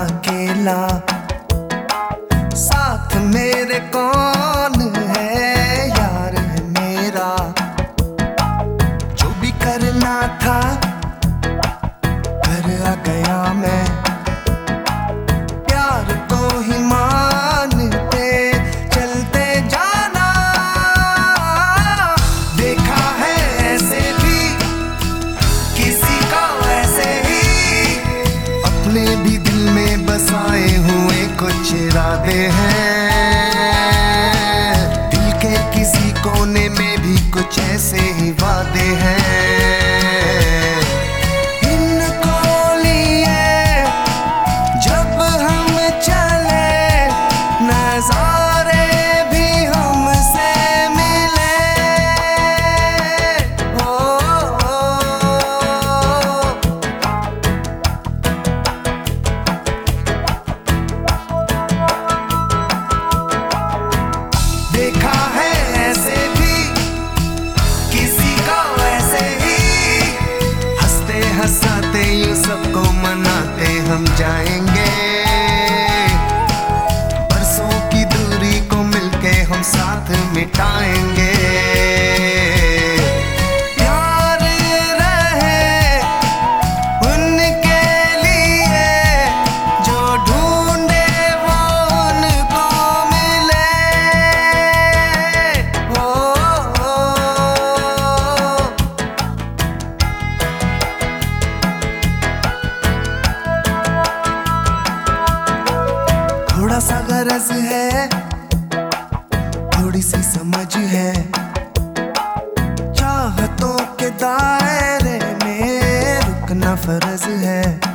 अकेला, साथ मेरे कौन है, यार है मेरा। जो भी करना था कर आ गया मैं, प्यार को ही मानते चलते जाना। देखा है ऐसे भी किसी का ऐसे ही, अपने भी दिल में बसाए हुए कुछ इरादे हैं। दिल के किसी कोने में भी कुछ ऐसे ही वादे हैं। इनको लिए जब हम चले, नजारे भी हमसे मिले। देखा है ऐसे भी किसी का ऐसे ही, हंसते हंसाते यूं सबको मनाते हम जाएंगे। बरसों की दूरी को मिलके हम साथ मिटाएंगे। प्यार रहे उनके लिए जो ढूंढे वो उनको मिले। थोड़ा सा गरज है, थोड़ी सी समझ है, चाहतों के दायरे में रुकना फर्ज है।